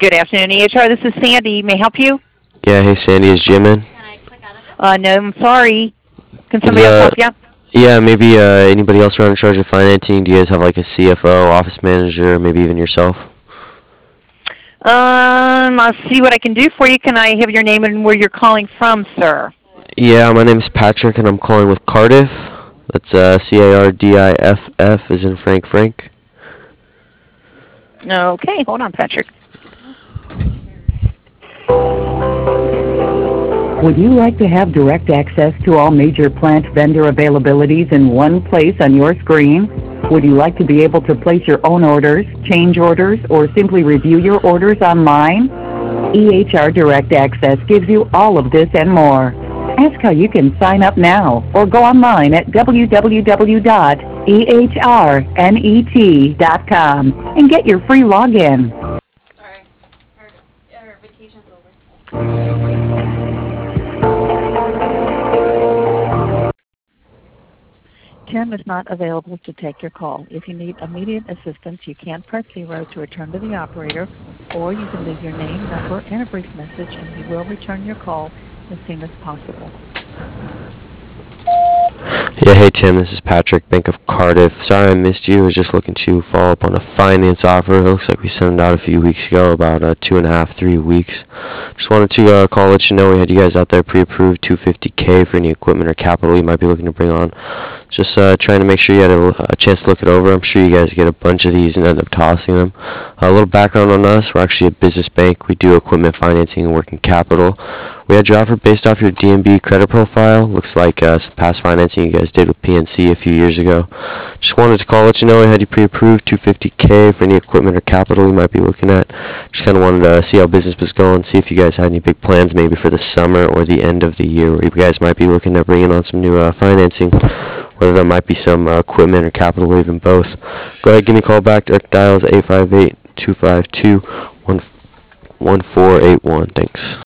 Good afternoon, EHR. This is Sandy. May I help you? Yeah, hey Sandy, is Jim in? No, I'm sorry. Can Is somebody else help you? yeah, maybe anybody else around in charge of financing? Do you guys have like a CFO, office manager, maybe even yourself? I'll see what I can do for you. Can I have your name and where you're calling from, sir? Yeah, my name is Patrick and I'm calling with Cardiff. That's Cardiff as in Frank. Okay, hold on, Patrick. Would you like to have direct access to all major plant vendor availabilities in one place on your screen? Would you like to be able to place your own orders, change orders, or simply review your orders online? EHR Direct Access gives you all of this and more. Ask how you can sign up now or go online at www.ehrnet.com and get your free login. Sorry, her vacation's over. Tim is not available to take your call. If you need immediate assistance, you can press 0 to return to the operator, or you can leave your name, number, and a brief message, and he will return your call as soon as possible. Yeah, hey Tim, this is Patrick, Bank of Cardiff. Sorry I missed you. I was just looking to follow up on a finance offer. It looks like we sent it out a few weeks ago, about 2.5, 3 weeks. Just wanted to call, let you know we had you guys out there pre-approved $250K for any equipment or capital you might be looking to bring on. Just trying to make sure you had a chance to look it over. I'm sure you guys get a bunch of these and end up tossing them. A little background on us. We're actually a business bank. We do equipment financing and working capital. We had your offer based off your DNB credit profile. Looks like some past financing you guys did with PNC a few years ago. Just wanted to call, let you know we had you pre-approved $250K for any equipment or capital you might be looking at. Just kind of wanted to see how business was going, see if you guys had any big plans maybe for the summer or the end of the year where you guys might be looking at bringing on some new financing, whether that might be some equipment or capital or even both. Go ahead, give me a call back. Direct dial is 858-252-1481. Thanks.